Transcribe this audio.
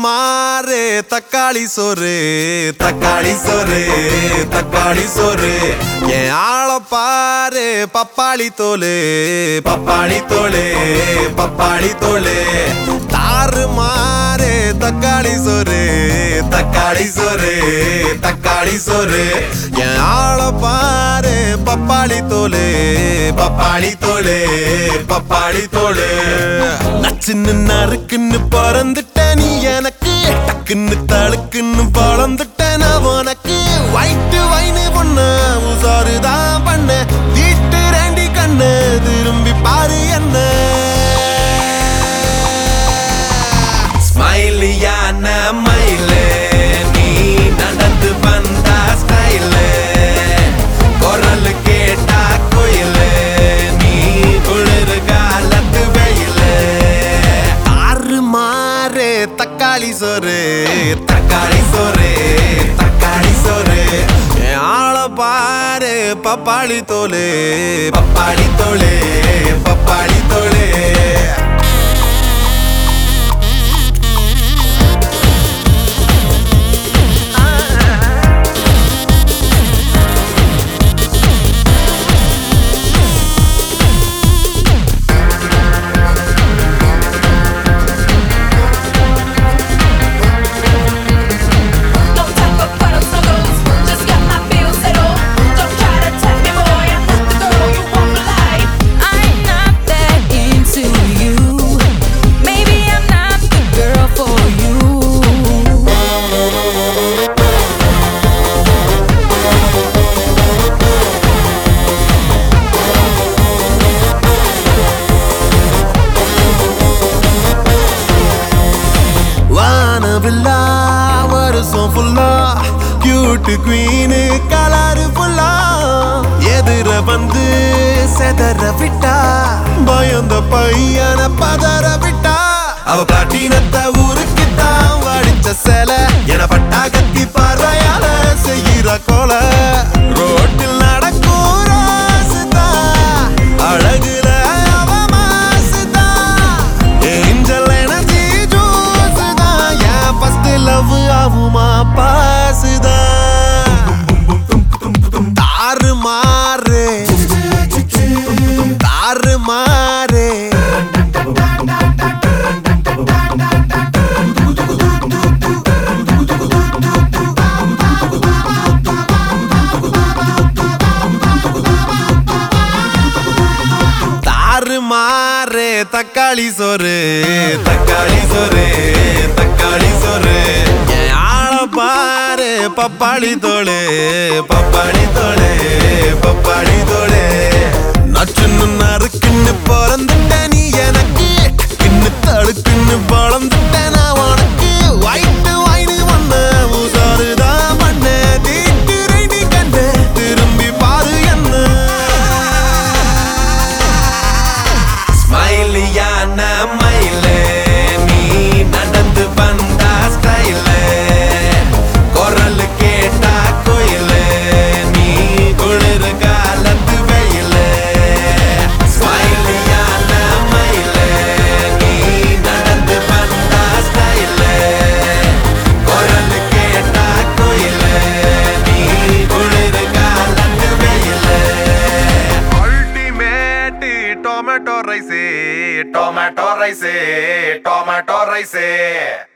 மாறு தக்காளி சோறு தக்காளி சோறு தக்காளி சோறு என் ஆள பாரு பப்பாளி தோலு பப்பாளி தோலு பப்பாளி தோலு தாறு மாறு தக்காளி சோறு தக்காளி சோறு தக்காளி சோறு என் ஆள பாரு பப்பாளி தோலு பப்பாளி தோலு பப்பாளி தோலு நச்சுன்னு நறுக்குன்னு பறந்துட்ட நீ எனக்கு டக்குன்னு தழுக்குன்னு பழந்துட்ட நான் உனக்கு வைட்டு வைனு பொண்ணு உசாருதான் பண்ண வீட்டு ரெண்டி கண்ணு திரும்பி பாரு என்ன ஸ்மைலியான மயிலே நீ நடந்து வந்தா ஸ்டைலு குரல் கேட்டா கோயிலு நீ குளிர் காலத்து வெயிலு ஆறு மாறு தக்காளி சோறு தக்காளி சோறு தக்காளி சோறு என் ஆள பாரு பப்பாளி தோலு பப்பாளி தோலு பப்பாளி தோலு வருஷம் ஃபுல்லா கியூட் குவீனு கலரு ஃபுல்லா எதிர வந்து செதற விட்டா பயந்த பையன பதற விட்டா அவ பிளாட்டினத்தை ஊருக்குத்தான் வடிச்ச சேலை என பட்டா கத்தி பார்வையால செய்கிற கொலை ரோட்டில் நடக்கும் ராசுதா அழகுல அவ மாசுதா ஏஞ்சல் எனர்ஜி ஜூஸ்தா என் ஃபர்ஸ்ட் லவ் ஆகுமா பாசுதா தாறு மாறு தாறு மாறு தாறு மாறு தக்காளி சோறு தக்காளி சோறு தக்காளி சோறு என் ஆள பாரு பப்பாளி தோலு பப்பாளி தோலு பப்பாளி தோலு நச்சுன்னு நறுக்குன்னு பிறந்துட்ட நீ எனக்கு டக்குன்னு தழுக்குன்னு வளர்ந்துட்ட நான் உனக்கு வைட்டு வைனு ஒண்ணு உசாருதான் பண்ண தீட்டு ரெடி கண்டு திரும்பி பாரு என்ன ஸ்மைலியான மயிலே நீ நடந்து வந்தா ஸ்டைலு குரல் கேட்டா கோயிலு நீ குளிர் காலத்து வெயிலு ஸ்மைலியான மயிலே நீ நடந்து வந்தா ஸ்டைலு குரல் கேட்டா கோயிலு நீ குளிர் காலத்து வெயிலு ultimate tomato rice tomato rice tomato rice